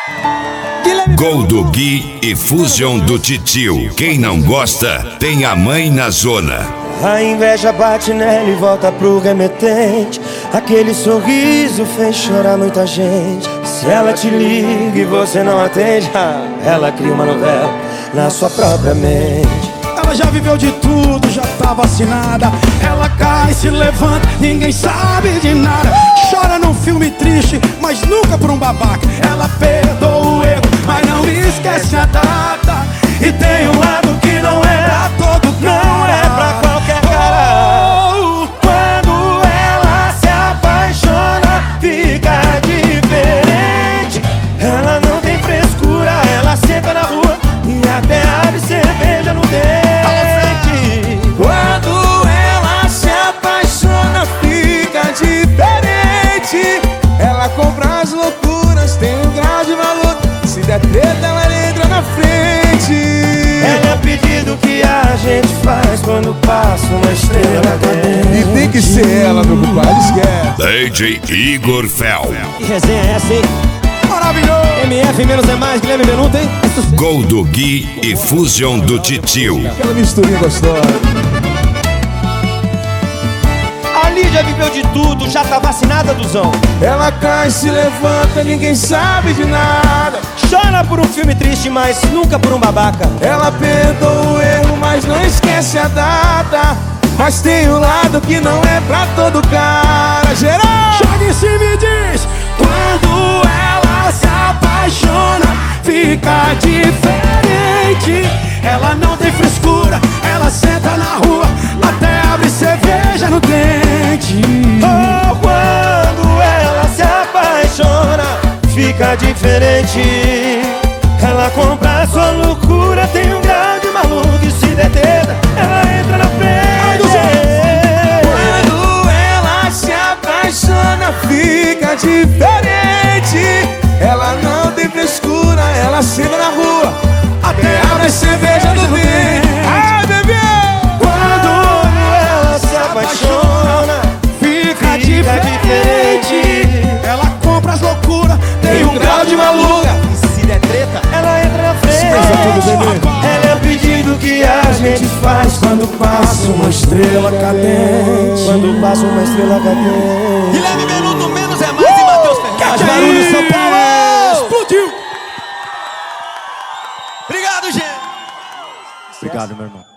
Gol do Gui e Fusion do Titio. Quem não gosta, tem a mãe na zona. A inveja bate nela e volta pro remetente. Aquele sorriso fez chorar muita gente. Se ela te liga e você não atende, ela cria uma novela na sua própria mente. Ela já viveu de tudo, já tá vacinada. Ela cai, se levanta, ninguém sabe de nada. Chora num filme triste, mas nunca por um babaca. Ela perdoa o erro, mas não esquece a data. E tem um lado que não é pra todo cara, não é pra qualquer cara. Quando ela se apaixona, Fica diferente. Ela não tem frescura, ela senta na rua e até abre cerveja no dente. quando ela se apaixona, fica diferente. Ela compra as loucuras, tem um grau de valor. Se der treta, ela entra na frente. É o pedido que a gente faz quando passa uma estrela cadente. E tem que ser ela, meu compadre, esquece. DJ Igor Fel. Que resenha é essa, hein? Maravilhoso! MF menos é mais, Guilherme Benuta, hein? Gol do Gui e Fusion do Titio. Aquela misturinha gostosa. A Lídia viveu de tudo, já tá vacinada, Duzão. Ela cai, se levanta, ninguém sabe de nada. Chora por um filme triste, mas nunca por um babaca. Ela perdoa o erro, mas não esquece a data. Mas tem um lado que não é pra todo cara. Geral! Joga em cima e diz: quando ela se apaixona, fica diferente. Ela não tem frescura, ela senta na rua, até abre cerveja no dente. Oh, quando ela se apaixona, fica diferente. Ela compra a sua loucura, tem um grau de maluco e se deteta, ela entra na frente. Quando ela se apaixona, fica diferente. Ela não tem frescura, ela senta na rua, até abre cerveja no dente. Ai, bebê! Quando ela se apaixona, Fica diferente. Ela compra as loucuras, tem um grau de maluca. e se der treta, ela entra na frente. bebê. Ela é o pedido que a gente faz quando passa uma estrela cadente. Quando passa uma estrela cadente. Guilherme Benuto, menos é mais, e Matheus Ferreira. Faz barulho, São Paulo! Explodiu! Obrigado, gente. Obrigado, meu irmão.